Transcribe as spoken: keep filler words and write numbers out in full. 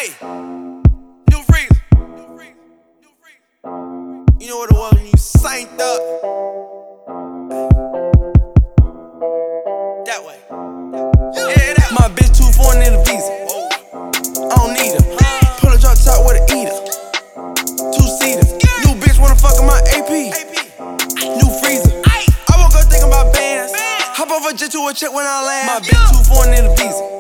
Hey, new freezer. You know what it was when you synced up. That way. Yeah, that my bitch too foreign in the visa. I don't need her. Pull a drop top with an eater. Two seater. New bitch wanna fuck in my A P. New freezer. I woke up thinking about bands. Hop off a jet to a check when I land. My bitch too foreign in the visa.